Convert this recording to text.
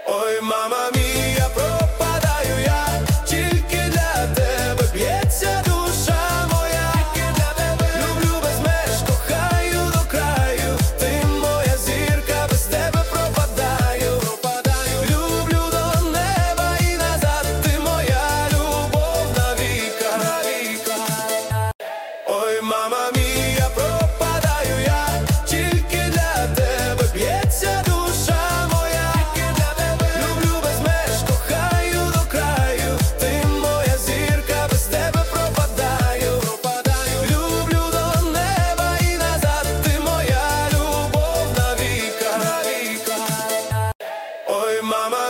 Ой, мама мія, пропадаю я, тільки для тебе б'ється душа моя. Люблю без меж, кохаю до краю, ти моя зірка, без тебе пропадаю. Люблю до неба і назад, ти моя любов навіка. Ой, мама мія, пропадаю я, тільки для тебе б'ється душа моя. Люблю без меж, кохаю до краю, ти моя зірка, без тебе пропадаю. Люблю до неба і назад, ти моя любов навіка. Ой, мама